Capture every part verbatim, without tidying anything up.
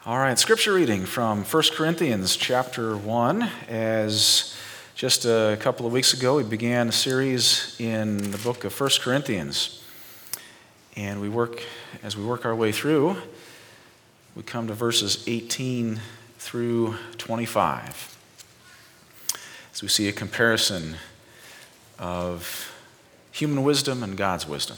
All right, scripture reading from First Corinthians chapter one. As just a couple of weeks ago, we began a series in the book of First Corinthians. And we work, as we work our way through, we come to verses eighteen through twenty-five. As we see a comparison of human wisdom and God's wisdom.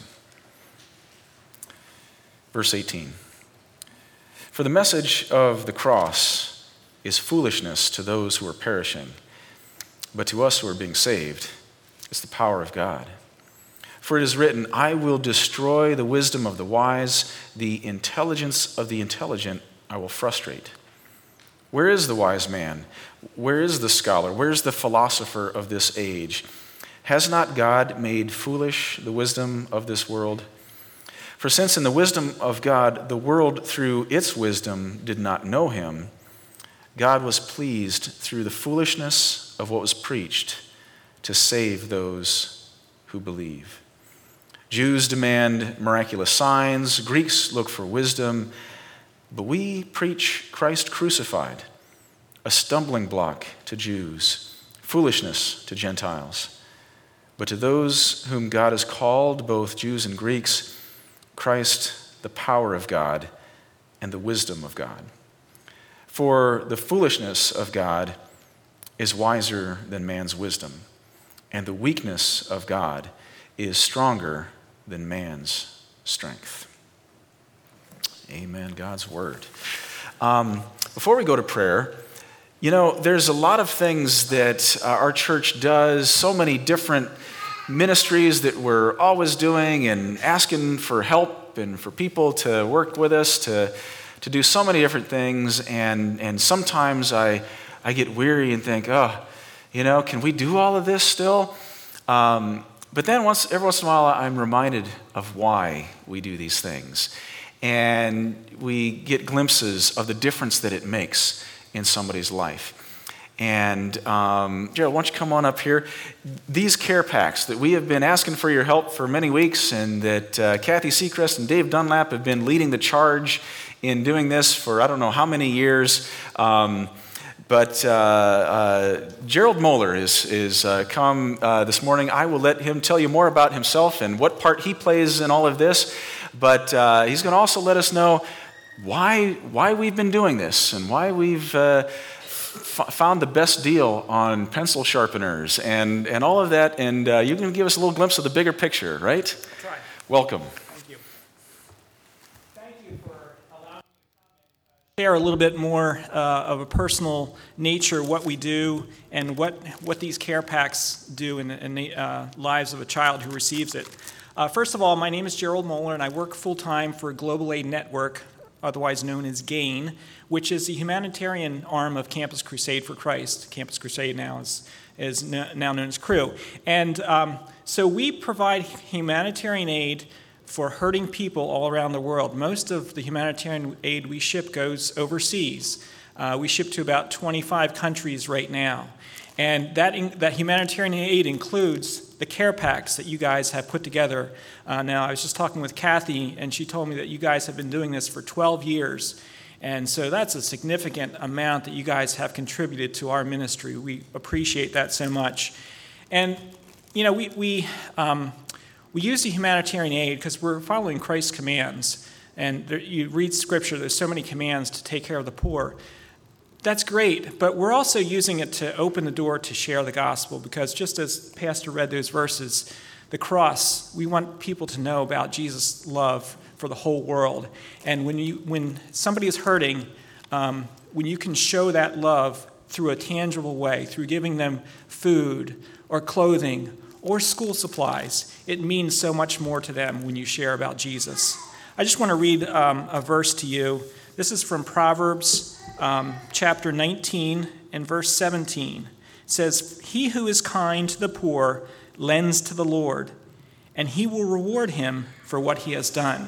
Verse eighteen. For the message of the cross is foolishness to those who are perishing, but to us who are being saved, it's the power of God. For it is written, I will destroy the wisdom of the wise, the intelligence of the intelligent I will frustrate. Where is the wise man? Where is the scholar? Where is the philosopher of this age? Has not God made foolish the wisdom of this world? For since in the wisdom of God, the world through its wisdom did not know him, God was pleased through the foolishness of what was preached to save those who believe. Jews demand miraculous signs, Greeks look for wisdom, but we preach Christ crucified, a stumbling block to Jews, foolishness to Gentiles. But to those whom God has called, both Jews and Greeks, Christ, the power of God, and the wisdom of God. For the foolishness of God is wiser than man's wisdom, and the weakness of God is stronger than man's strength. Amen, God's word. Um, before we go to prayer, you know, there's a lot of things that uh, our church does, so many different ministries that we're always doing and asking for help and for people to work with us to to do so many different things, and and sometimes I I get weary and think, oh, you know, can we do all of this still? Um, but then once every once in a while I'm reminded of why we do these things, and we get glimpses of the difference that it makes in somebody's life. And um, Gerald, why don't you come on up here? These care packs that we have been asking for your help for many weeks, and that uh, Kathy Seacrest and Dave Dunlap have been leading the charge in doing this for I don't know how many years. Um, but uh, uh, Gerald Moeller is, is uh, come uh, this morning. I will let him tell you more about himself and what part he plays in all of this. But uh, he's going to also let us know why, why we've been doing this and why we've Uh, found the best deal on pencil sharpeners and, and all of that, and uh, you can give us a little glimpse of the bigger picture, right? I'll try. Welcome. Thank you. Thank you for allowing me to share a little bit more uh, of a personal nature, what we do, and what what these care packs do in the, in the uh, lives of a child who receives it. Uh, first of all, my name is Gerald Moeller, and I work full-time for Global Aid Network, otherwise known as GAIN, which is the humanitarian arm of Campus Crusade for Christ. Campus Crusade now is, is now known as Cru. And um, so we provide humanitarian aid for hurting people all around the world. Most of the humanitarian aid we ship goes overseas. Uh, we ship to about twenty-five countries right now. And that, in, that humanitarian aid includes the care packs that you guys have put together. Uh, now, I was just talking with Kathy, and she told me that you guys have been doing this for twelve years. And so that's a significant amount that you guys have contributed to our ministry. We appreciate that so much. And, you know, we we, um, we use the humanitarian aid because we're following Christ's commands. And there, you read Scripture, there's so many commands to take care of the poor. That's great, but we're also using it to open the door to share the gospel, because just as Pastor read those verses, the cross, we want people to know about Jesus' love for the whole world. And when you when somebody is hurting, um, when you can show that love through a tangible way, through giving them food or clothing or school supplies, it means so much more to them when you share about Jesus. I just want to read um, a verse to you. This is from Proverbs um, chapter nineteen and verse seventeen. It says, "He who is kind to the poor lends to the Lord, and he will reward him for what he has done."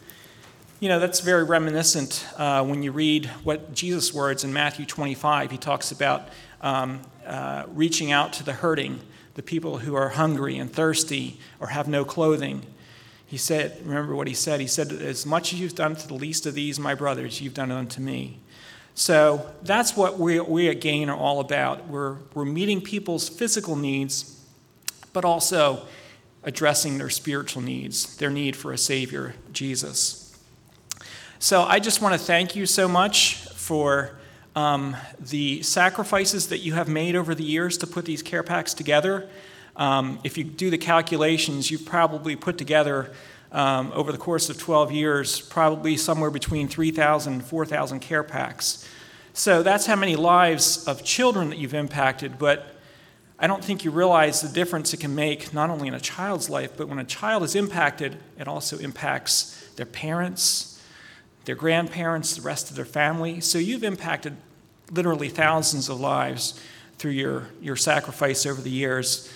You know, that's very reminiscent uh, when you read what Jesus' words in Matthew twenty-five. He talks about um, uh, reaching out to the hurting, the people who are hungry and thirsty or have no clothing. He said, remember what he said? He said, as much as you've done to the least of these, my brothers, you've done it unto me. So that's what we, we at Gain are all about. We're, we're meeting people's physical needs, but also addressing their spiritual needs, their need for a Savior, Jesus. So I just want to thank you so much for um, the sacrifices that you have made over the years to put these care packs together. Um, if you do the calculations, you've probably put together um, over the course of twelve years, probably somewhere between three thousand and four thousand care packs. So that's how many lives of children that you've impacted, but I don't think you realize the difference it can make not only in a child's life, but when a child is impacted, it also impacts their parents, their grandparents, the rest of their family. So you've impacted literally thousands of lives through your, your sacrifice over the years.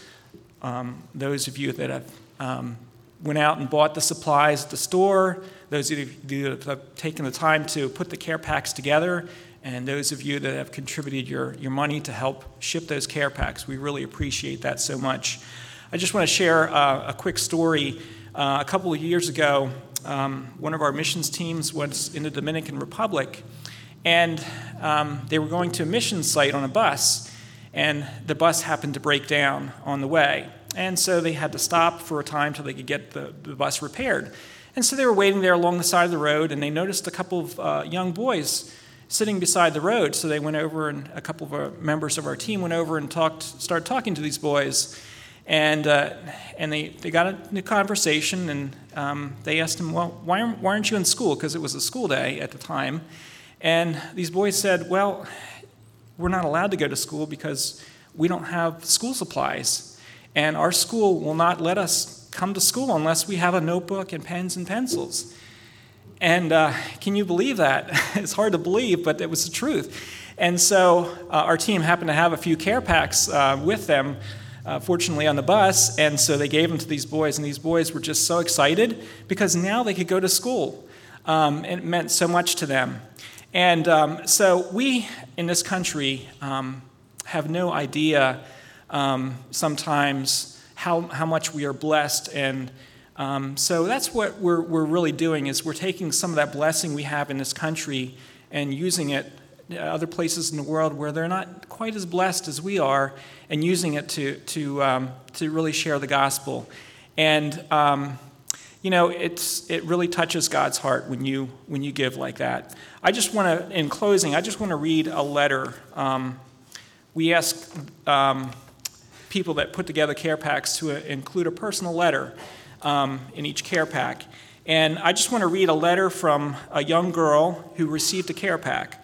Um, those of you that have um, went out and bought the supplies at the store, those of you that have taken the time to put the care packs together, and those of you that have contributed your, your money to help ship those care packs. We really appreciate that so much. I just want to share uh, a quick story. Uh, a couple of years ago, um, one of our missions teams was in the Dominican Republic, and um, they were going to a mission site on a bus, and the bus happened to break down on the way. And so they had to stop for a time till they could get the, the bus repaired. And so they were waiting there along the side of the road, and they noticed a couple of uh, young boys sitting beside the road. So they went over, and a couple of our members of our team went over and talked, started talking to these boys. And uh, and they, they got into a conversation, and um, they asked him, well, why aren't, why aren't you in school? Because it was a school day at the time. And these boys said, well, we're not allowed to go to school because we don't have school supplies. And our school will not let us come to school unless we have a notebook and pens and pencils. And uh, can you believe that? It's hard to believe, but it was the truth. And so uh, our team happened to have a few care packs uh, with them, uh, fortunately on the bus, and so they gave them to these boys, and these boys were just so excited because now they could go to school. Um, it meant so much to them. And um, so we in this country um, have no idea um, sometimes how, how much we are blessed, and Um, so that's what we're, we're really doing, is we're taking some of that blessing we have in this country and using it other places in the world where they're not quite as blessed as we are, and using it to to um, to really share the gospel. And um, you know, it's it really touches God's heart when you when you give like that. I just want to, in closing, I just want to read a letter. Um, we ask um, people that put together care packs to include a personal letter Um, in each care pack. And I just want to read a letter from a young girl who received a care pack.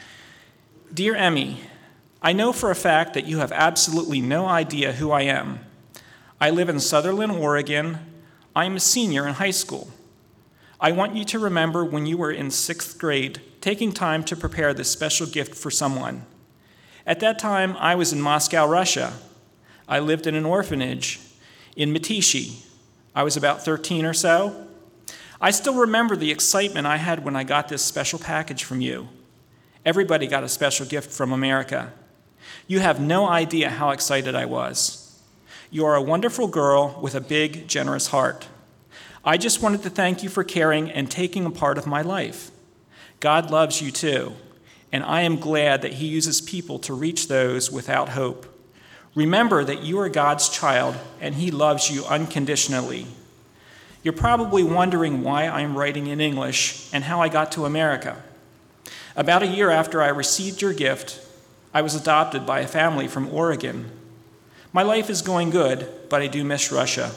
Dear Emmy, I know for a fact that you have absolutely no idea who I am. I live in Sutherland, Oregon. I am a senior in high school. I want you to remember when you were in sixth grade, taking time to prepare this special gift for someone. At that time, I was in Moscow, Russia. I lived in an orphanage in Mytishi. I was about thirteen or so. I still remember the excitement I had when I got this special package from you. Everybody got a special gift from America. You have no idea how excited I was. You are a wonderful girl with a big, generous heart. I just wanted to thank you for caring and taking a part of my life. God loves you too, and I am glad that he uses people to reach those without hope. Remember that you are God's child, and he loves you unconditionally. You're probably wondering why I'm writing in English and how I got to America. About a year after I received your gift, I was adopted by a family from Oregon. My life is going good, but I do miss Russia.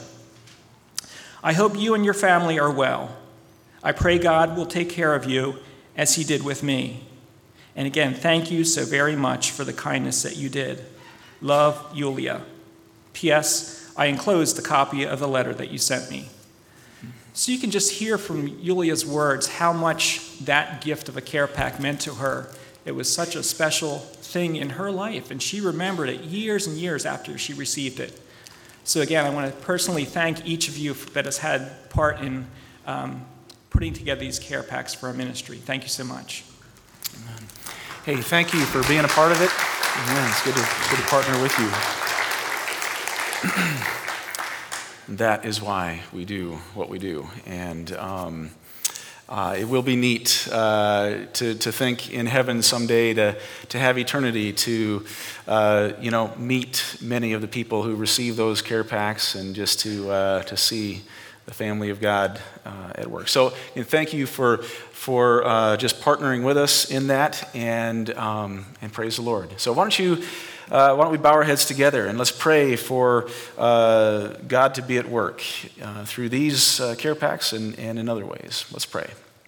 I hope you and your family are well. I pray God will take care of you as he did with me. And again, thank you so very much for the kindness that you did. Love, Yulia. P S. I enclosed the copy of the letter that you sent me. So you can just hear from Yulia's words how much that gift of a care pack meant to her. It was such a special thing in her life, and she remembered it years and years after she received it. So again, I want to personally thank each of you that has had part in um, putting together these care packs for our ministry. Thank you so much. Amen. Hey, thank you for being a part of it. Yeah, it's good to, good to partner with you. that is why we do what we do. And um, uh, it will be neat uh, to, to think in heaven someday to, to have eternity, to uh, you know, meet many of the people who receive those care packs and just to, uh, to see the family of God uh, at work. So you know, thank you for, for uh, just partnering with us in that, and, um, and praise the Lord. So why don't you Uh, why don't we bow our heads together and let's pray for uh, God to be at work uh, through these uh, care packs and, and in other ways. Let's pray.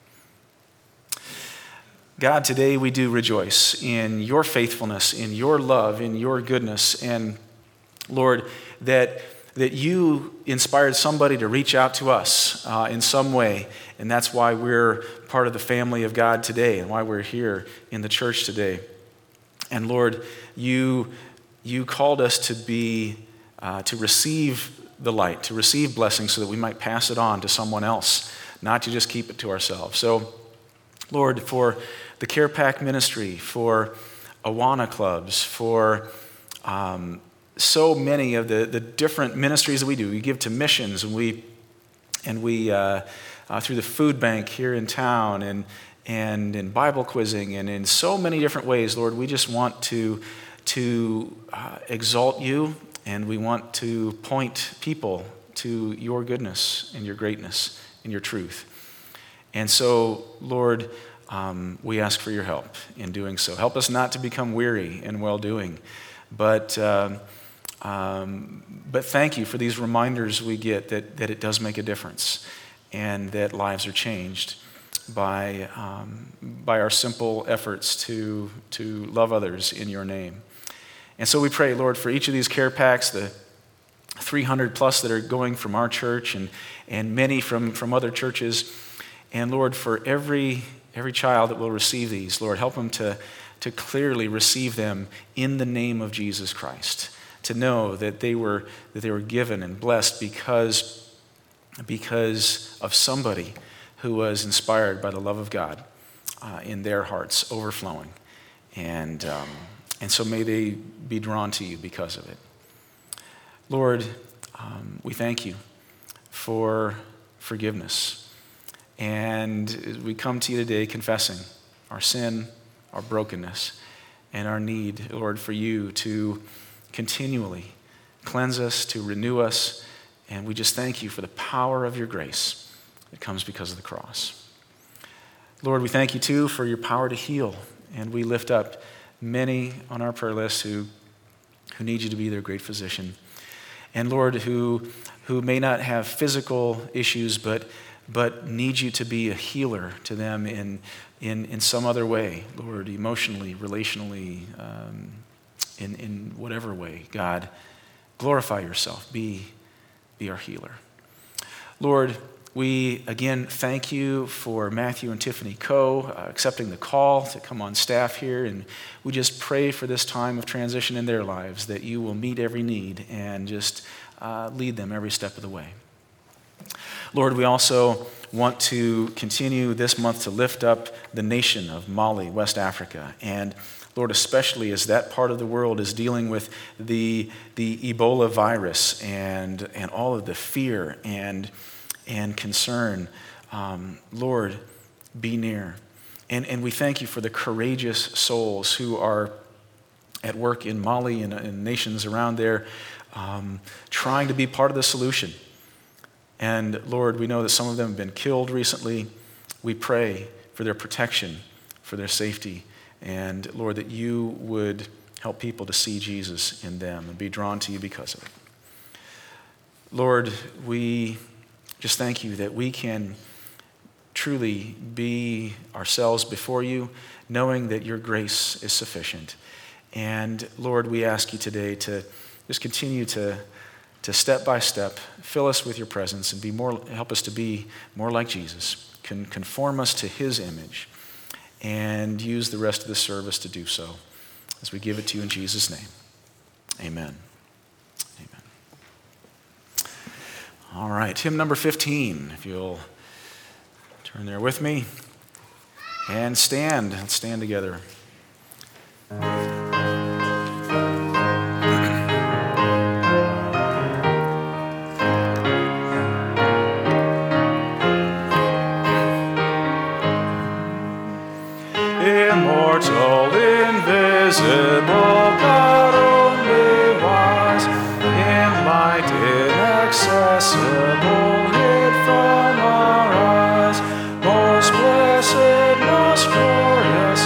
God, today we do rejoice in your faithfulness, in your love, in your goodness. And Lord, that, that you inspired somebody to reach out to us uh, in some way. And that's why we're part of the family of God today and why we're here in the church today. And Lord, you, you called us to be, uh, to receive the light, to receive blessings so that we might pass it on to someone else, not to just keep it to ourselves. So, Lord, for the Care Pack ministry, for Awana clubs, for um, so many of the, the different ministries that we do, we give to missions, and we, and we uh, uh, through the food bank here in town, and and in Bible quizzing, and in so many different ways, Lord, we just want to, to uh, exalt you, and we want to point people to your goodness and your greatness and your truth. And so, Lord, um, we ask for your help in doing so. Help us not to become weary in well-doing, but, um, um, but thank you for these reminders we get that, that it does make a difference and that lives are changed by um, by our simple efforts to to love others in your name. And so we pray, Lord, for each of these care packs, the three hundred plus that are going from our church and and many from, from other churches. And Lord, for every every child that will receive these, Lord, help them to, to clearly receive them in the name of Jesus Christ, to know that they were that they were given and blessed because, because of somebody who was inspired by the love of God uh, in their hearts overflowing. And, um, and so may they be drawn to you because of it. Lord, um, we thank you for forgiveness. And we come to you today confessing our sin, our brokenness, and our need, Lord, for you to continually cleanse us, to renew us. And we just thank you for the power of your grace that comes because of the cross. Lord, we thank you too for your power to heal, and we lift up many on our prayer list who, who need you to be their great physician. And Lord, who, who may not have physical issues, but, but need you to be a healer to them in, in, in some other way, Lord, emotionally, relationally, um, in, in whatever way. God, glorify yourself. Be, be our healer. Lord, we, again, thank you for Matthew and Tiffany Coe uh, accepting the call to come on staff here, and we just pray for this time of transition in their lives, that you will meet every need and just uh, lead them every step of the way. Lord, we also want to continue this month to lift up the nation of Mali, West Africa, and Lord, especially as that part of the world is dealing with the, the Ebola virus and, and all of the fear and and concern, um, Lord, be near. And, and we thank you for the courageous souls who are at work in Mali and, and nations around there, um, trying to be part of the solution. And Lord, we know that some of them have been killed recently. We pray for their protection, for their safety, and Lord, that you would help people to see Jesus in them and be drawn to you because of it. Lord, we just thank you that we can truly be ourselves before you, knowing that your grace is sufficient. And Lord, we ask you today to just continue to, to step by step, fill us with your presence and be more, help us to be more like Jesus, can conform us to his image, and use the rest of the service to do so as we give it to you in Jesus' name. Amen. Amen. All right, hymn number fifteen, if you'll turn there with me. And stand, let's stand together. immortal, invisible, God only wise, in light inaccessible, hid from our eyes, most blessed, most glorious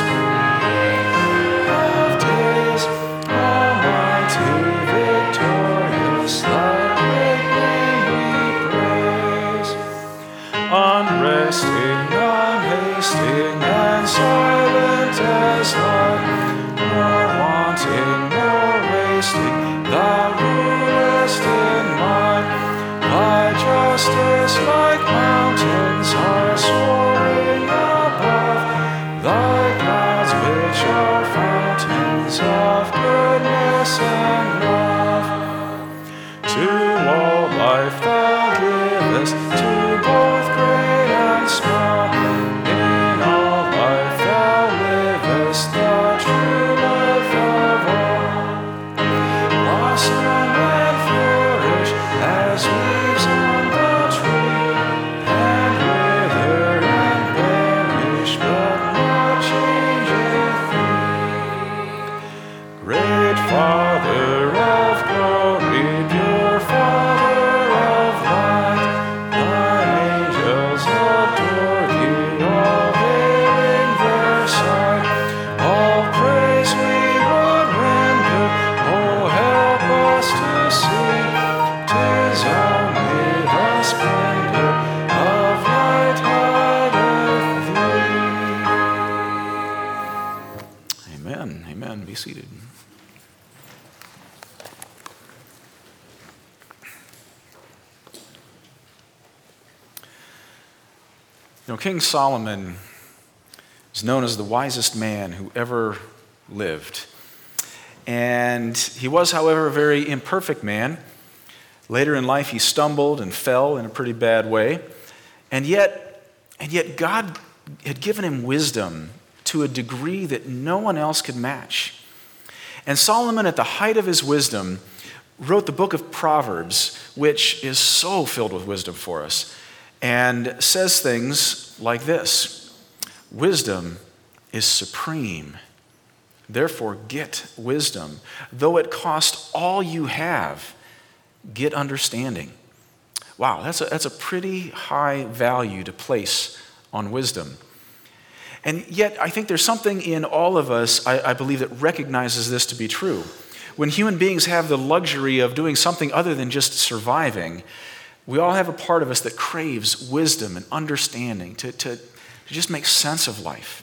of days, almighty, victorious, thy great name we praise. Unresting, unhasting, and silent as light, nor wanting, nor wasting, thou rulest in might. Thy justice like mountains are soaring above, thy clouds which are fountains of goodness and love. To all life thou givest, to both great and small. In all life thou livest, the true life of all. Blossom and flourish as leaves on the tree, and wither and perish, but not changeth thee. Great Father of glory, pure Father of light, thine angels adore thee, all veiling their sight. All praise we would render, oh help us to see, 'tis only the splendor of light hideth thee. Amen, amen, be seated. You know, King Solomon is known as the wisest man who ever lived. And he was, however, a very imperfect man. Later in life, he stumbled and fell in a pretty bad way. And yet, and yet God had given him wisdom to a degree that no one else could match. And Solomon, at the height of his wisdom, wrote the book of Proverbs, which is so filled with wisdom for us, and says things like this: wisdom is supreme. Therefore, get wisdom. Though it cost all you have, get understanding. Wow, that's a, that's a pretty high value to place on wisdom. And yet, I think there's something in all of us, I, I believe, that recognizes this to be true. When human beings have the luxury of doing something other than just surviving, we all have a part of us that craves wisdom and understanding to, to, to just make sense of life.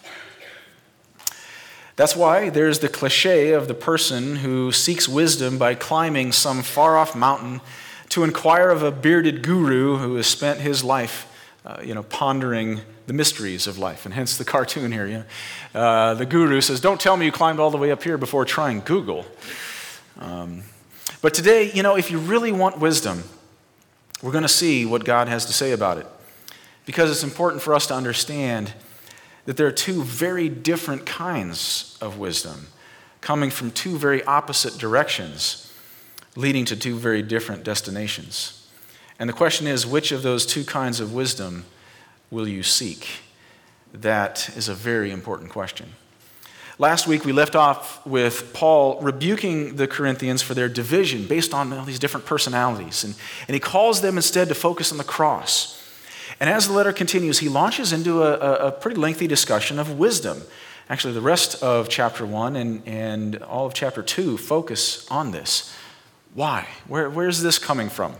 That's why there's the cliche of the person who seeks wisdom by climbing some far-off mountain to inquire of a bearded guru who has spent his life, uh, you know, pondering the mysteries of life, and hence the cartoon here. You know? uh, the guru says, "Don't tell me you climbed all the way up here before trying Google." Um, but today, you know, if you really want wisdom, we're going to see what God has to say about it, because it's important for us to understand that there are two very different kinds of wisdom coming from two very opposite directions, leading to two very different destinations. And the question is, which of those two kinds of wisdom will you seek? That is a very important question. Last week we left off with Paul rebuking the Corinthians for their division based on all these different personalities. And, and he calls them instead to focus on the cross. And as the letter continues, he launches into a, a, a pretty lengthy discussion of wisdom. Actually, the rest of chapter one and, and all of chapter two focus on this. Why? Where, where's this coming from?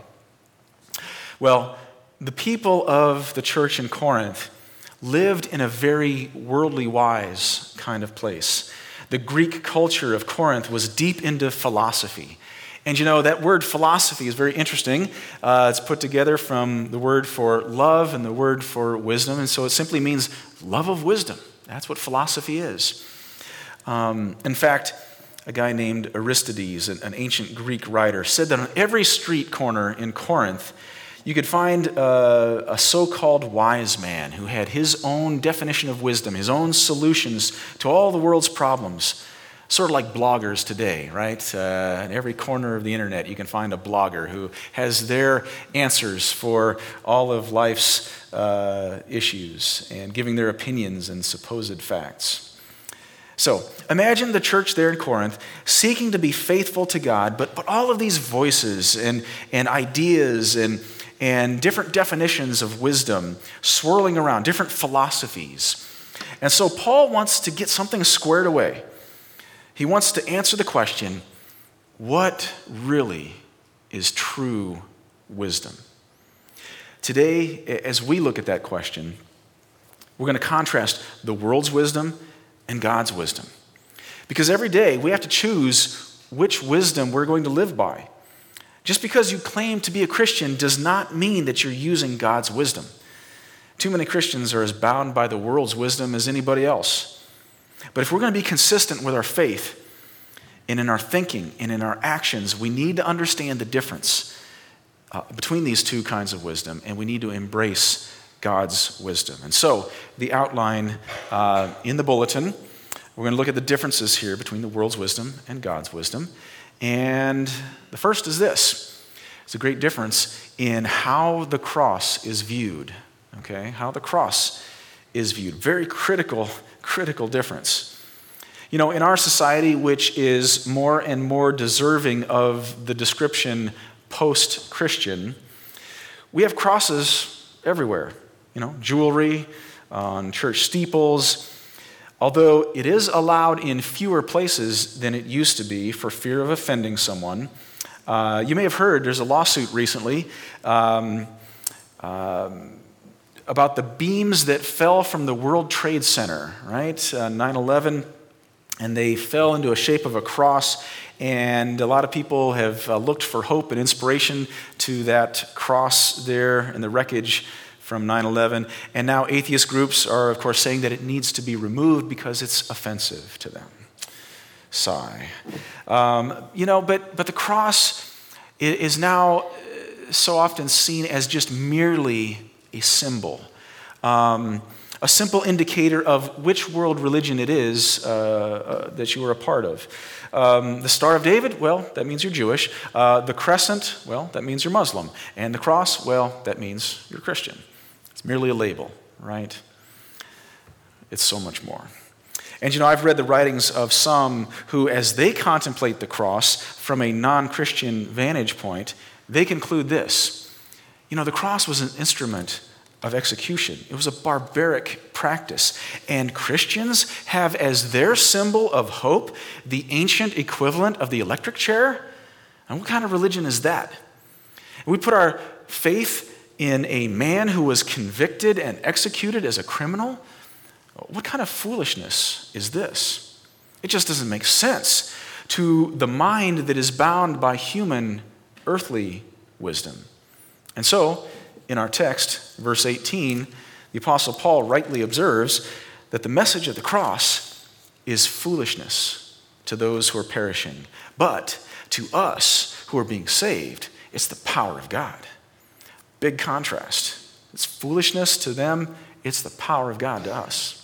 Well, the people of the church in Corinth lived in a very worldly wise kind of place. The Greek culture of Corinth was deep into philosophy. And you know, that word philosophy is very interesting. Uh, it's put together from the word for love and the word for wisdom. And so it simply means love of wisdom. That's what philosophy is. Um, in fact, a guy named Aristides, an, an ancient Greek writer, said that on every street corner in Corinth, you could find uh, a so-called wise man who had his own definition of wisdom, his own solutions to all the world's problems. Sort of like bloggers today, right? Uh, in every corner of the internet, you can find a blogger who has their answers for all of life's uh, issues and giving their opinions and supposed facts. So imagine the church there in Corinth seeking to be faithful to God, but, but all of these voices and, and ideas and, and different definitions of wisdom swirling around, different philosophies. And so Paul wants to get something squared away. He wants to answer the question, what really is true wisdom? Today, as we look at that question, we're going to contrast the world's wisdom and God's wisdom. Because every day we have to choose which wisdom we're going to live by. Just because you claim to be a Christian does not mean that you're using God's wisdom. Too many Christians are as bound by the world's wisdom as anybody else. But if we're going to be consistent with our faith and in our thinking and in our actions, we need to understand the difference uh, between these two kinds of wisdom, and we need to embrace God's wisdom. And so the outline uh, in the bulletin, we're going to look at the differences here between the world's wisdom and God's wisdom. And the first is this. It's a great difference in how the cross is viewed. Okay, how the cross is viewed. Very critical, critical difference. You know, in our society, which is more and more deserving of the description post-Christian, we have crosses everywhere. You know, jewelry on church steeples. Although it is allowed in fewer places than it used to be for fear of offending someone. Uh, you may have heard there's a lawsuit recently um, um, about the beams that fell from the World Trade Center, right? Uh, nine eleven, and they fell into a shape of a cross, and a lot of people have uh, looked for hope and inspiration to that cross there in the wreckage from nine eleven, and now atheist groups are, of course, saying that it needs to be removed because it's offensive to them. Sigh. Um, you know, but, but the cross is now so often seen as just merely a symbol, um, a simple indicator of which world religion it is uh, uh, that you are a part of. Um, the Star of David, well, that means you're Jewish. Uh, the crescent, well, that means you're Muslim. And the cross, well, that means you're Christian. It's merely a label, right? It's so much more. And you know, I've read the writings of some who, as they contemplate the cross from a non-Christian vantage point, they conclude this. You know, the cross was an instrument of execution. It was a barbaric practice. And Christians have as their symbol of hope the ancient equivalent of the electric chair? And what kind of religion is that? We put our faith in a man who was convicted and executed as a criminal? What kind of foolishness is this? It just doesn't make sense to the mind that is bound by human, earthly wisdom. And so, in our text, verse eighteen, the Apostle Paul rightly observes that the message of the cross is foolishness to those who are perishing. But to us who are being saved, it's the power of God. Big contrast. It's foolishness to them, it's the power of God to us.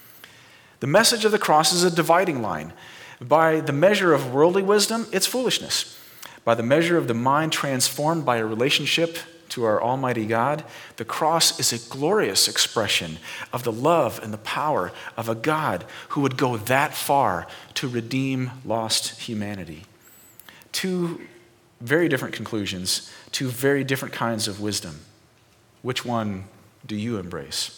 The message of the cross is a dividing line. By the measure of worldly wisdom, it's foolishness. By the measure of the mind transformed by a relationship to our Almighty God, the cross is a glorious expression of the love and the power of a God who would go that far to redeem lost humanity. Two very different conclusions, two very different kinds of wisdom. Which one do you embrace?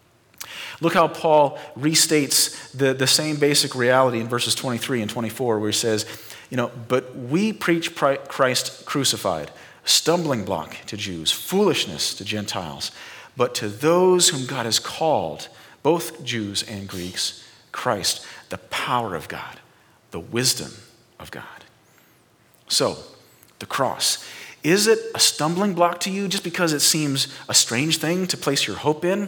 Look how Paul restates the, the same basic reality in verses twenty-three and twenty-four, where he says, you know, but we preach Christ crucified, stumbling block to Jews, foolishness to Gentiles, but to those whom God has called, both Jews and Greeks, Christ, the power of God, the wisdom of God. So, the cross. Is it a stumbling block to you just because it seems a strange thing to place your hope in?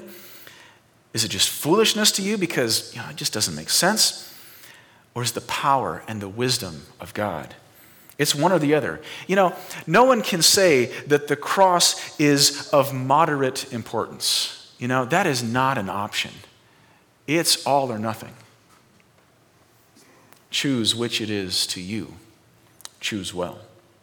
Is it just foolishness to you because you know, it just doesn't make sense? Or is the power and the wisdom of God? It's one or the other. You know, no one can say that the cross is of moderate importance. You know, that is not an option. It's all or nothing. choose which it is to you. Choose well.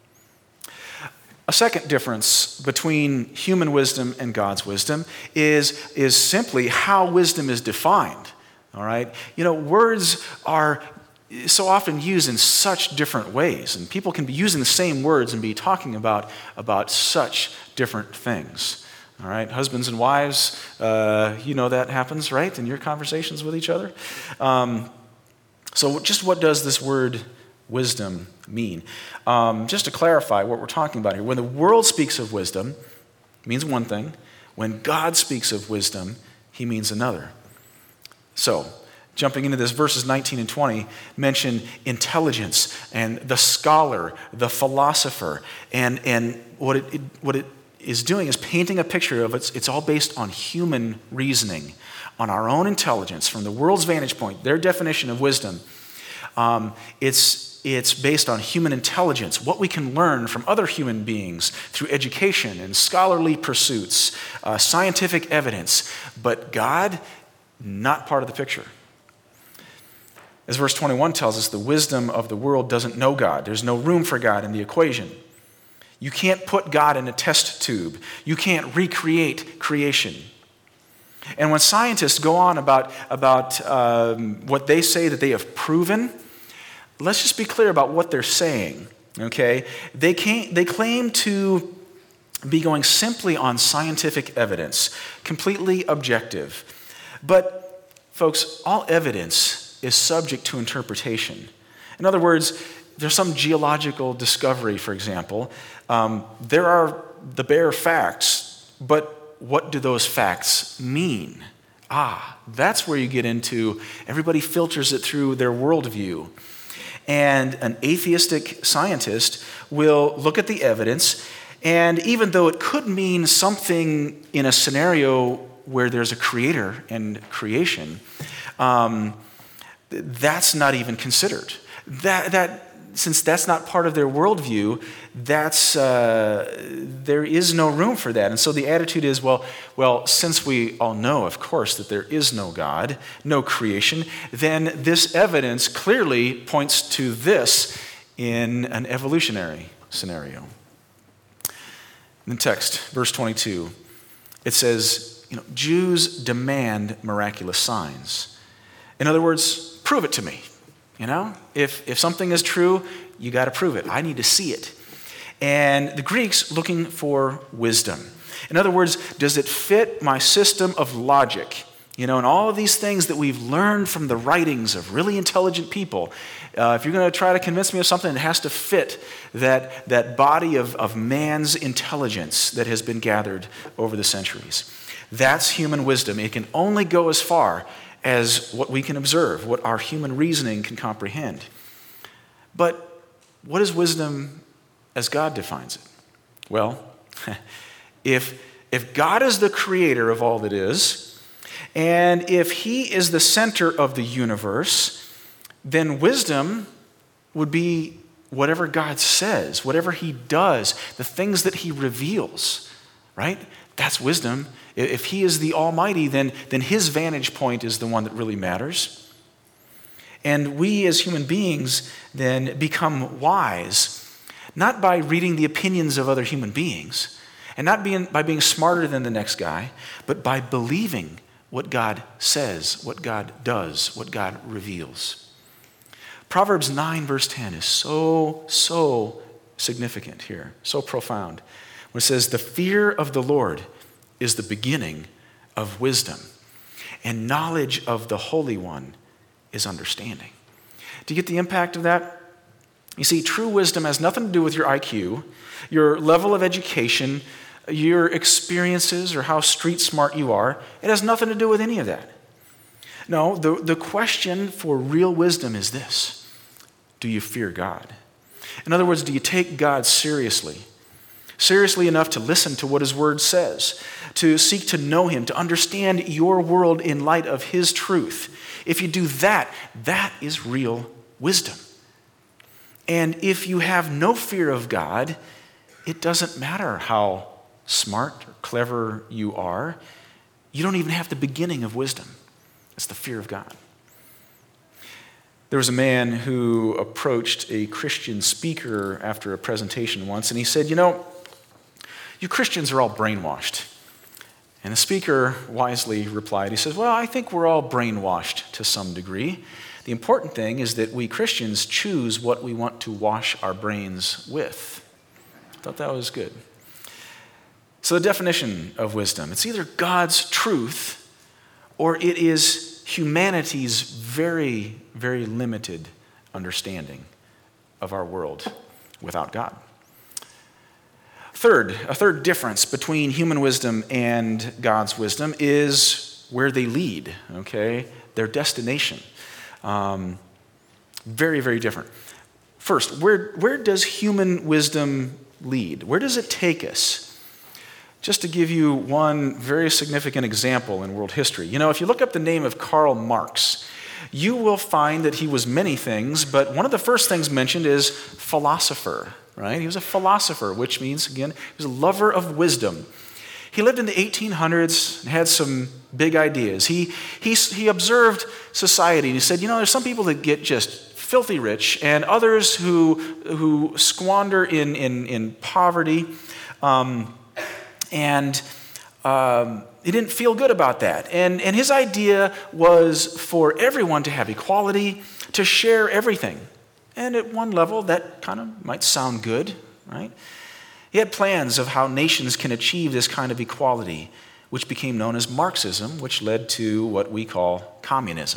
A second difference between human wisdom and God's wisdom is, is simply how wisdom is defined. All right? You know, words are so often used in such different ways, and people can be using the same words and be talking about, about such different things. All right? Husbands and wives, uh, you know that happens, right, in your conversations with each other? Um, so just what does this word wisdom mean? Um, just to clarify what we're talking about here, when the world speaks of wisdom, it means one thing. When God speaks of wisdom, he means another. So, jumping into this, verses nineteen and twenty mention intelligence and the scholar, the philosopher, and, and what it, it what it is doing is painting a picture of it's, it's all based on human reasoning, on our own intelligence, from the world's vantage point, their definition of wisdom. Um, it's It's based on human intelligence, what we can learn from other human beings through education and scholarly pursuits, uh, scientific evidence. But God, not part of the picture. As verse twenty-one tells us, the wisdom of the world doesn't know God. There's no room for God in the equation. You can't put God in a test tube. You can't recreate creation. And when scientists go on about, about um, what they say that they have proven, let's just be clear about what they're saying, okay? They can't, they claim to be going simply on scientific evidence, completely objective. But, folks, all evidence is subject to interpretation. In other words, there's some geological discovery, for example. Um, there are the bare facts, but what do those facts mean? Ah, that's where you get into everybody filters it through their worldview. And an atheistic scientist will look at the evidence, and even though it could mean something in a scenario where there's a creator and creation, um, that's not even considered. That, that, since that's not part of their worldview, that's, uh, there is no room for that. And so the attitude is, well, well, since we all know, of course, that there is no God, no creation, then this evidence clearly points to this in an evolutionary scenario. In the text, verse twenty-two, it says, you know, Jews demand miraculous signs. In other words, prove it to me. You know, if, if something is true, you got to prove it. I need to see it. And the Greeks looking for wisdom. In other words, does it fit my system of logic? You know, and all of these things that we've learned from the writings of really intelligent people, uh, if you're going to try to convince me of something, it has to fit that, that body of, of man's intelligence that has been gathered over the centuries. That's human wisdom. It can only go as far as what we can observe, what our human reasoning can comprehend. But what is wisdom as God defines it? Well, if, if God is the creator of all that is, and if he is the center of the universe, then wisdom would be whatever God says, whatever he does, the things that he reveals, right? That's wisdom. If he is the Almighty, then, then his vantage point is the one that really matters. And we as human beings then become wise, not by reading the opinions of other human beings, and not being, by being smarter than the next guy, but by believing what God says, what God does, what God reveals. Proverbs nine verse ten is so, so significant here, so profound. When it says, the fear of the Lord is the beginning of wisdom, and knowledge of the Holy One is understanding. Do you get the impact of that? You see, true wisdom has nothing to do with your I Q, your level of education, your experiences, or how street smart you are. It has nothing to do with any of that. No, the, the question for real wisdom is this: do you fear God? In other words, do you take God seriously? Seriously enough to listen to what his word says, to seek to know him, to understand your world in light of his truth. If you do that, that is real wisdom. And if you have no fear of God, it doesn't matter how smart or clever you are. You don't even have the beginning of wisdom. It's the fear of God. There was a man who approached a Christian speaker after a presentation once, and he said, you know, you Christians are all brainwashed. And the speaker wisely replied, he says, well, I think we're all brainwashed to some degree. The important thing is that we Christians choose what we want to wash our brains with. I thought that was good. So the definition of wisdom, it's either God's truth or it is humanity's very, very limited understanding of our world without God. Third, a third difference between human wisdom and God's wisdom is where they lead, okay? Their destination. Um, very, very different. First, where, where does human wisdom lead? Where does it take us? Just to give you one very significant example in world history. You know, if you look up the name of Karl Marx, you will find that he was many things, but one of the first things mentioned is philosopher, right? He was a philosopher, which means, again, he was a lover of wisdom. He lived in the eighteen hundreds and had some big ideas. He, he, he observed society and he said, you know, there's some people that get just filthy rich and others who, who squander in, in, in poverty. Um, And um, he didn't feel good about that. And, and his idea was for everyone to have equality, to share everything. And at one level, that kind of might sound good, right? He had plans of how nations can achieve this kind of equality, which became known as Marxism, which led to what we call communism.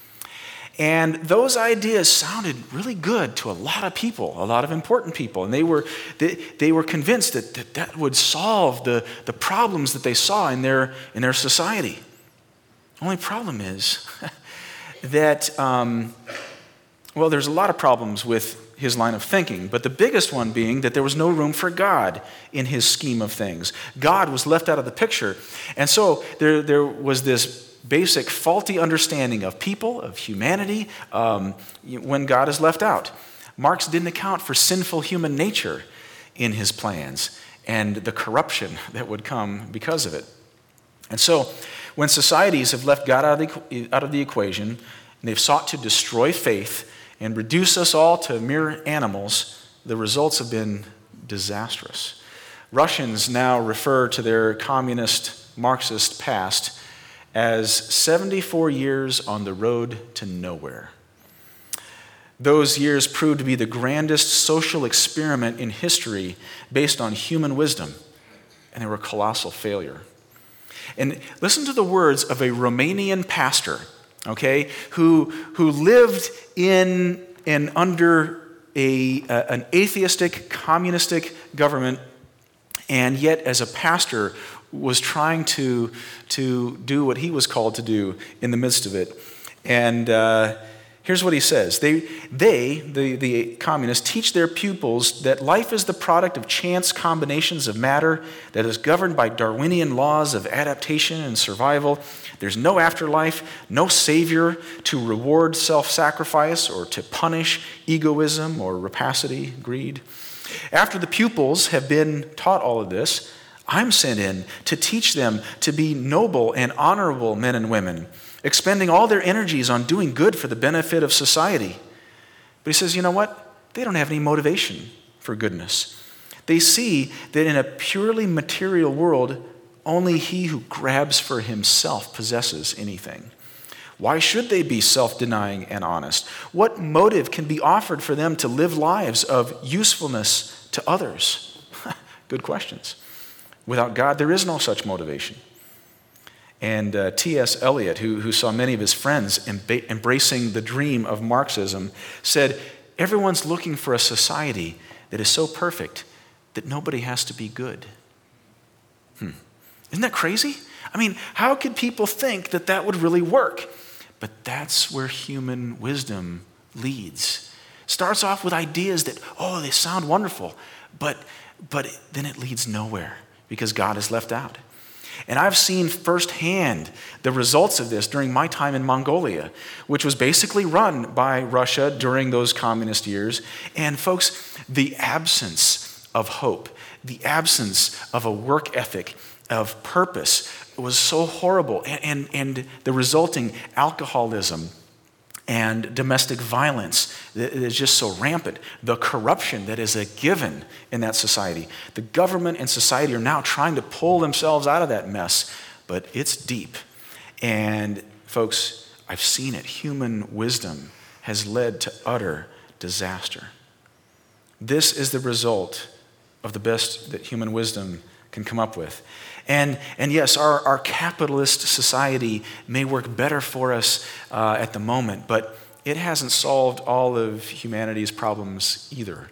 And those ideas sounded really good to a lot of people, a lot of important people. And they were, they, they were convinced that, that that would solve the, the problems that they saw in their, in their society. Only problem is that, um, well, there's a lot of problems with his line of thinking, but the biggest one being that there was no room for God in his scheme of things. God was left out of the picture. And so there, there was this basic faulty understanding of people, of humanity, um, when God is left out. Marx didn't account for sinful human nature in his plans and the corruption that would come because of it. And so when societies have left God out of the, out of the equation, and they've sought to destroy faith and reduce us all to mere animals, the results have been disastrous. Russians now refer to their communist Marxist past as seventy-four years on the road to nowhere. Those years proved to be the grandest social experiment in history based on human wisdom, and they were a colossal failure. And listen to the words of a Romanian pastor, okay, who, who lived in and under a, uh, an atheistic, communistic government, and yet as a pastor was trying to, to do what he was called to do in the midst of it. And uh, here's what he says. They, they the, the communists, teach their pupils that life is the product of chance combinations of matter that is governed by Darwinian laws of adaptation and survival. There's no afterlife, no savior to reward self-sacrifice or to punish egoism or rapacity, greed. After the pupils have been taught all of this, I'm sent in to teach them to be noble and honorable men and women, expending all their energies on doing good for the benefit of society. But he says, you know what? They don't have any motivation for goodness. They see that in a purely material world, only he who grabs for himself possesses anything. Why should they be self-denying and honest? What motive can be offered for them to live lives of usefulness to others? Good questions. Without God, there is no such motivation. And uh, T S Eliot, who, who saw many of his friends emba- embracing the dream of Marxism, said, everyone's looking for a society that is so perfect that nobody has to be good. Hmm. Isn't that crazy? I mean, how could people think that that would really work? But that's where human wisdom leads. Starts off with ideas that, oh, they sound wonderful, but, but then it leads nowhere, because God is left out. And I've seen firsthand the results of this during my time in Mongolia, which was basically run by Russia during those communist years. And folks, the absence of hope, the absence of a work ethic, of purpose was so horrible. And, and, and the resulting alcoholism and domestic violence that is just so rampant, the corruption that is a given in that society. The government and society are now trying to pull themselves out of that mess, but it's deep. And folks, I've seen it. Human wisdom has led to utter disaster. This is the result of the best that human wisdom can come up with. And, and yes, our, our capitalist society may work better for us uh, at the moment, but it hasn't solved all of humanity's problems either.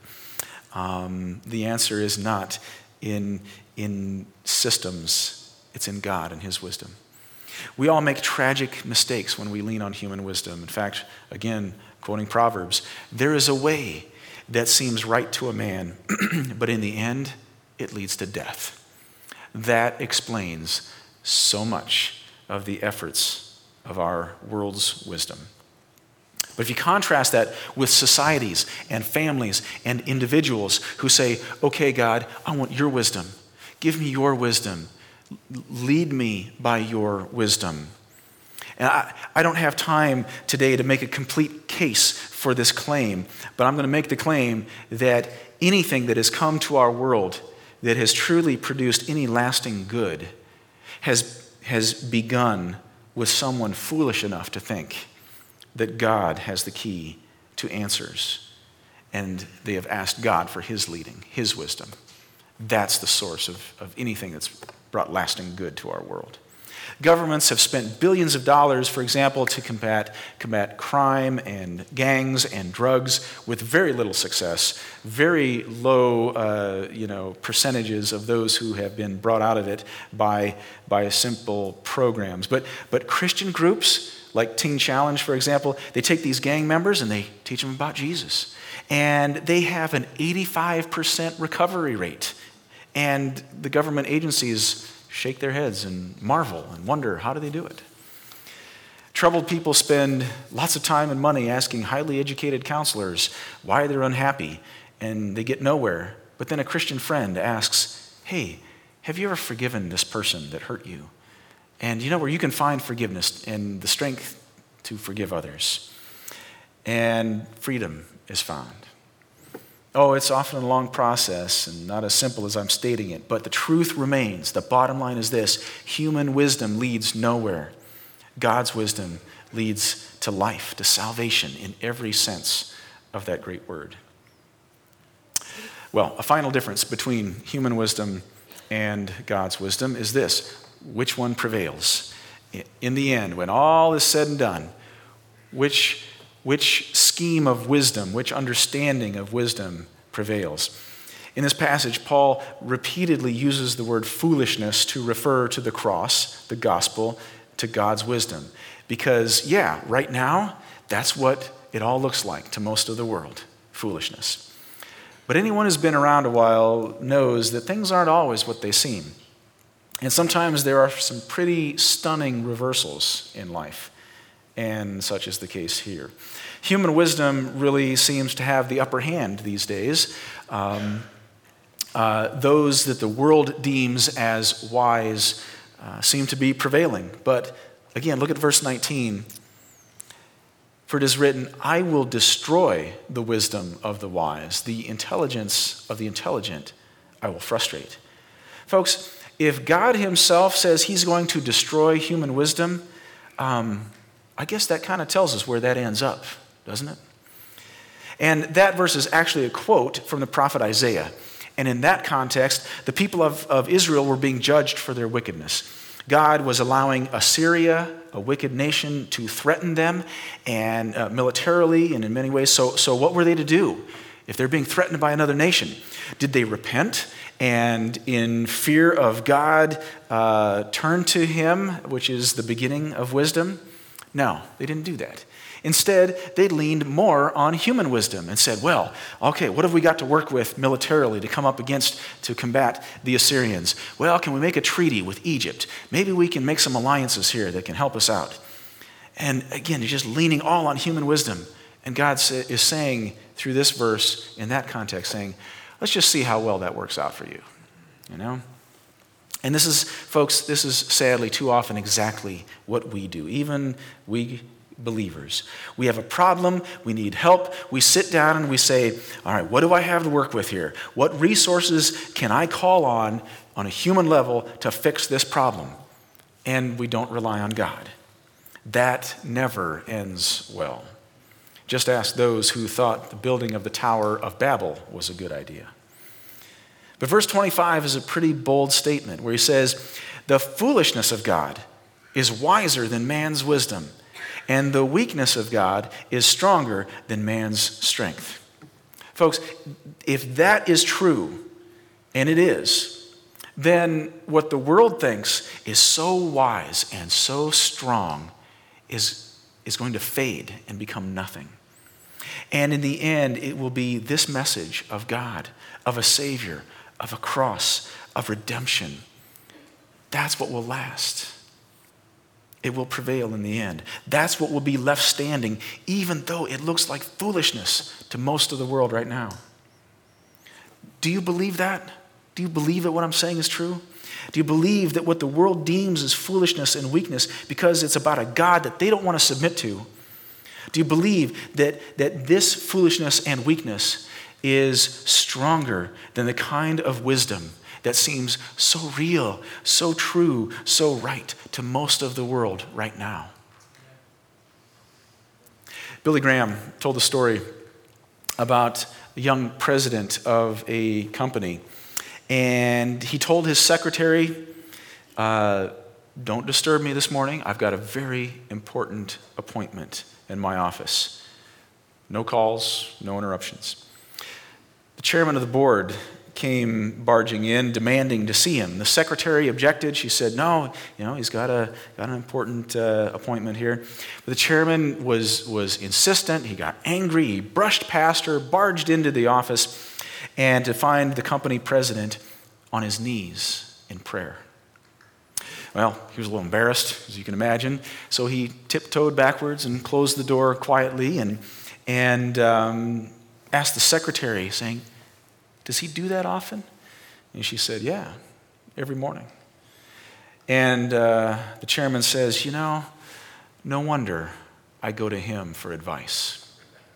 Um, the answer is not in, in systems, it's in God and His wisdom. We all make tragic mistakes when we lean on human wisdom. In fact, again, quoting Proverbs, there is a way that seems right to a man, but in the end, it leads to death. That explains so much of the efforts of our world's wisdom. But if you contrast that with societies and families and individuals who say, okay, God, I want your wisdom. Give me your wisdom. Lead me by your wisdom. And I, I don't have time today to make a complete case for this claim, but I'm going to make the claim that anything that has come to our world that has truly produced any lasting good has, has begun with someone foolish enough to think that God has the key to answers, and they have asked God for His leading, His wisdom. That's the source of, of anything that's brought lasting good to our world. Governments have spent billions of dollars, for example, to combat, combat crime and gangs and drugs with very little success, very low uh, you know, percentages of those who have been brought out of it by, by simple programs. But, but Christian groups, like Teen Challenge, for example, they take these gang members and they teach them about Jesus. And they have an eighty-five percent recovery rate. And the government agencies shake their heads and marvel and wonder, how do they do it? Troubled people spend lots of time and money asking highly educated counselors why they're unhappy, and they get nowhere. But then a Christian friend asks, hey, have you ever forgiven this person that hurt you? And you know where you can find forgiveness and the strength to forgive others. And freedom is found. Oh, it's often a long process and not as simple as I'm stating it, but the truth remains. The bottom line is this: human wisdom leads nowhere. God's wisdom leads to life, to salvation in every sense of that great word. Well, a final difference between human wisdom and God's wisdom is this: which one prevails? In the end, when all is said and done, which Which scheme of wisdom, which understanding of wisdom prevails? In this passage, Paul repeatedly uses the word foolishness to refer to the cross, the gospel, to God's wisdom. Because, yeah, right now, that's what it all looks like to most of the world, foolishness. But anyone who's been around a while knows that things aren't always what they seem. And sometimes there are some pretty stunning reversals in life. And such is the case here. Human wisdom really seems to have the upper hand these days. Um, uh, those that the world deems as wise uh, seem to be prevailing. But again, look at verse nineteen. For it is written, I will destroy the wisdom of the wise. The intelligence of the intelligent I will frustrate. Folks, if God Himself says He's going to destroy human wisdom, um, I guess that kind of tells us where that ends up, doesn't it? And that verse is actually a quote from the prophet Isaiah. And in that context, the people of, of Israel were being judged for their wickedness. God was allowing Assyria, a wicked nation, to threaten them, and uh, militarily and in many ways. So, so what were they to do if they're being threatened by another nation? Did they repent and in fear of God uh, turn to Him, which is the beginning of wisdom? No, they didn't do that. Instead, they leaned more on human wisdom and said, well, okay, what have we got to work with militarily to come up against, to combat the Assyrians? Well, can we make a treaty with Egypt? Maybe we can make some alliances here that can help us out. And again, you're just leaning all on human wisdom. And God is saying through this verse, in that context, saying, let's just see how well that works out for you, you know? And this is, folks, this is sadly too often exactly what we do. Even we believers. We have a problem, we need help, we sit down and we say, all right, what do I have to work with here? What resources can I call on on a human level to fix this problem? And we don't rely on God. That never ends well. Just ask those who thought the building of the Tower of Babel was a good idea. But verse twenty-five is a pretty bold statement where he says, the foolishness of God is wiser than man's wisdom, and the weakness of God is stronger than man's strength. Folks, if that is true, and it is, then what the world thinks is so wise and so strong is, is going to fade and become nothing. And in the end, it will be this message of God, of a Savior, of a cross, of redemption. That's what will last. It will prevail in the end. That's what will be left standing, even though it looks like foolishness to most of the world right now. Do you believe that? Do you believe that what I'm saying is true? Do you believe that what the world deems as foolishness and weakness because it's about a God that they don't want to submit to? Do you believe that, that this foolishness and weakness is stronger than the kind of wisdom that seems so real, so true, so right to most of the world right now? Billy Graham told a story about a young president of a company, and he told his secretary, uh, don't disturb me this morning. I've got a very important appointment in my office. No calls, no interruptions. The chairman of the board came barging in, demanding to see him. The secretary objected. She said, no, you know, he's got a got an important uh, appointment here. But the chairman was, was insistent. He got angry. He brushed past her, barged into the office, and to find the company president on his knees in prayer. Well, he was a little embarrassed, as you can imagine, so he tiptoed backwards and closed the door quietly and, and um, asked the secretary, saying, does he do that often? And she said, yeah, every morning. And uh, the chairman says, you know, no wonder I go to him for advice.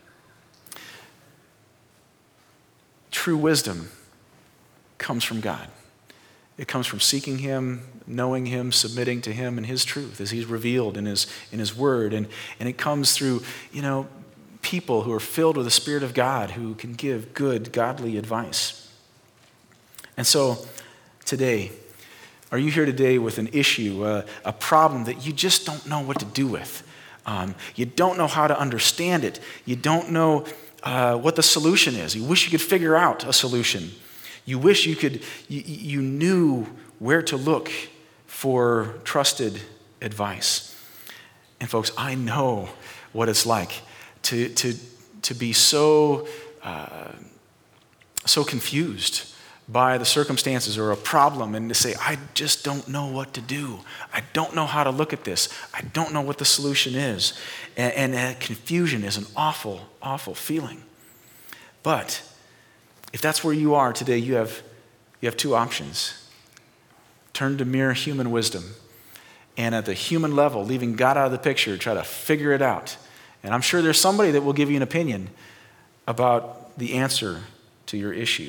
True wisdom comes from God. It comes from seeking him, knowing him, submitting to him and his truth as he's revealed in his, in his word. And, and it comes through, you know, people who are filled with the Spirit of God who can give good, godly advice. And so today, are you here today with an issue, uh, a problem that you just don't know what to do with? Um, you don't know how to understand it. You don't know uh, what the solution is. You wish you could figure out a solution. You wish you could, you, you knew where to look for trusted advice. And folks, I know what it's like to, to, to be so, uh, so confused by the circumstances or a problem and to say, I just don't know what to do. I don't know how to look at this. I don't know what the solution is. And, and that confusion is an awful, awful feeling. But if that's where you are today, you have, you have two options. Turn to mere human wisdom, and at the human level, leaving God out of the picture, try to figure it out. And I'm sure there's somebody that will give you an opinion about the answer to your issue.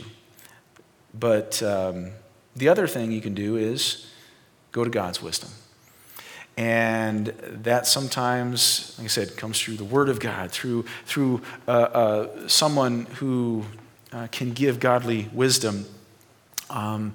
But um, the other thing you can do is go to God's wisdom. And that sometimes, like I said, comes through the Word of God, through, through uh, uh, someone who uh, can give godly wisdom. Um,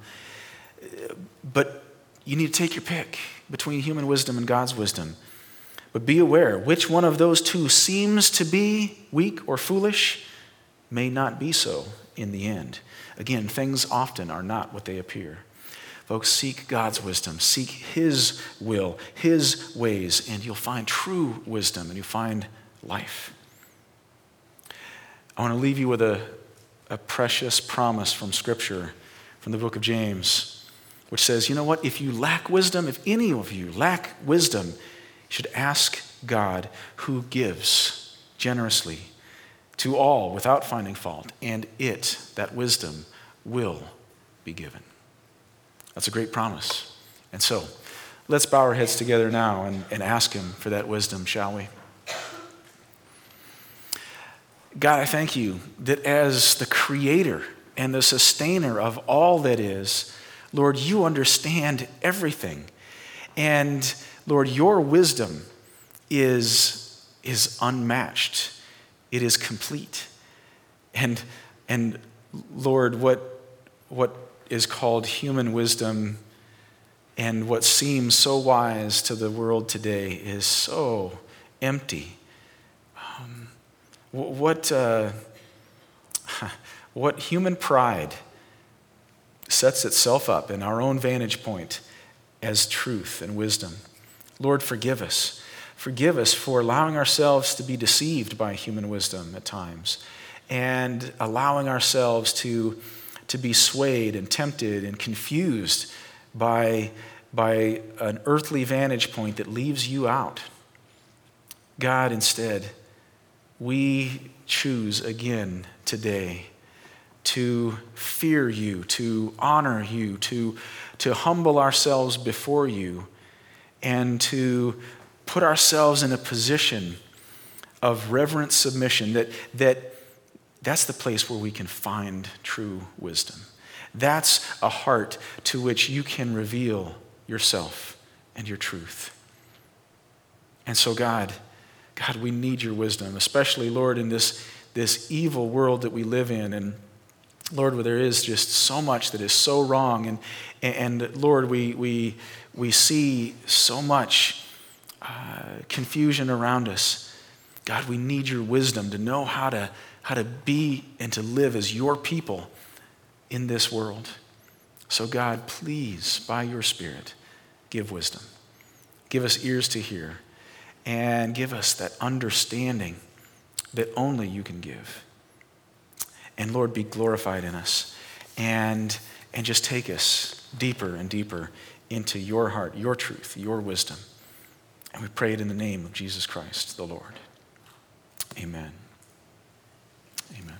but you need to take your pick between human wisdom and God's wisdom. But be aware, which one of those two seems to be weak or foolish may not be so in the end. Again, things often are not what they appear. Folks, seek God's wisdom. Seek His will, His ways, and you'll find true wisdom and you'll find life. I want to leave you with a, a precious promise from Scripture, from the book of James, which says, you know what? If you lack wisdom, if any of you lack wisdom, you should ask God, who gives generously to all without finding fault, and it, that wisdom, will be given. That's a great promise. And so, let's bow our heads together now and, and ask Him for that wisdom, shall we? God, I thank you that as the creator and the sustainer of all that is, Lord, you understand everything. And Lord, your wisdom is, is unmatched. It is complete. And, and Lord, what, what is called human wisdom and what seems so wise to the world today is so empty. Um, what, uh, what human pride sets itself up in our own vantage point as truth and wisdom. Lord, forgive us. Forgive us for allowing ourselves to be deceived by human wisdom at times and allowing ourselves to, to be swayed and tempted and confused by, by an earthly vantage point that leaves you out. God, instead, we choose again today to fear you, to honor you, to, to humble ourselves before you, and to put ourselves in a position of reverent submission, that, that that's the place where we can find true wisdom. That's a heart to which you can reveal yourself and your truth. And so God, God, we need your wisdom, especially, Lord, in this, this evil world that we live in. And Lord, where there is just so much that is so wrong. And, and Lord, we, we, we see so much uh, confusion around us. God, we need your wisdom to know how to, how to be and to live as your people in this world. So God, please, by your Spirit, give wisdom. Give us ears to hear. And give us that understanding that only you can give. And Lord, be glorified in us. And, and just take us deeper and deeper into your heart, your truth, your wisdom. And we pray it in the name of Jesus Christ, the Lord. Amen. Amen.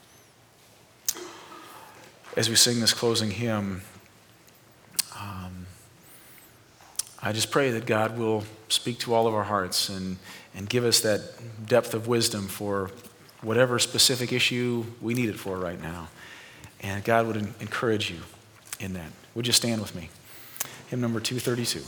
As we sing this closing hymn, um, I just pray that God will speak to all of our hearts and, and give us that depth of wisdom for whatever specific issue we need it for right now. And God would encourage you in that. Would you stand with me? Hymn number two thirty-two.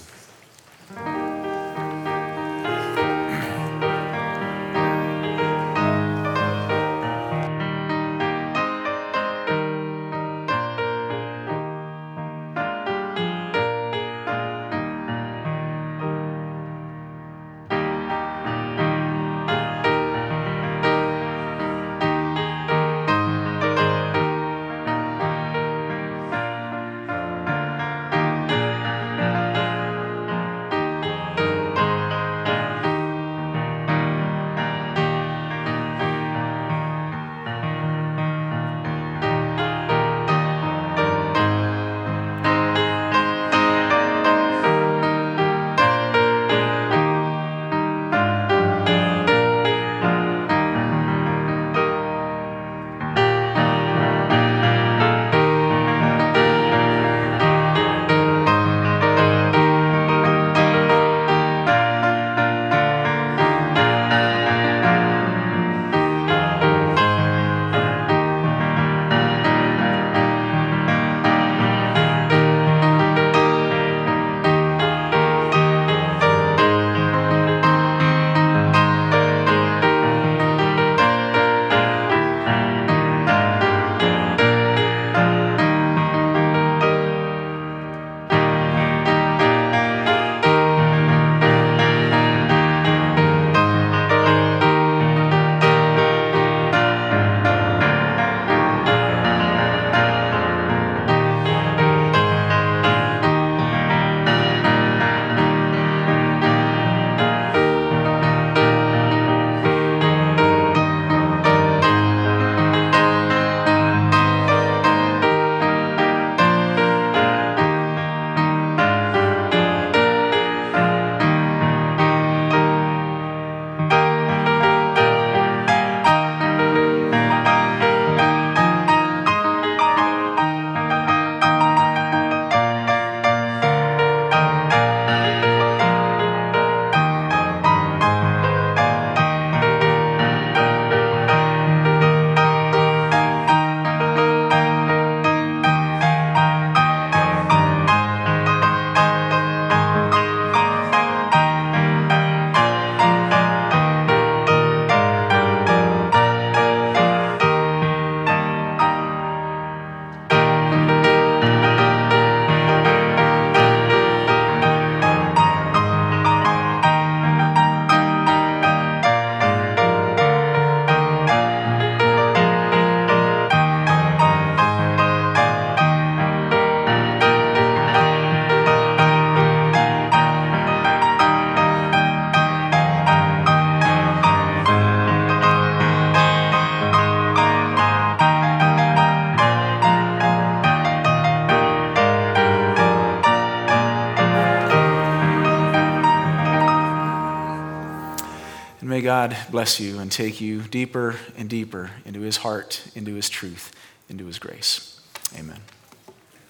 God bless you and take you deeper and deeper into his heart, into his truth, into his grace. Amen.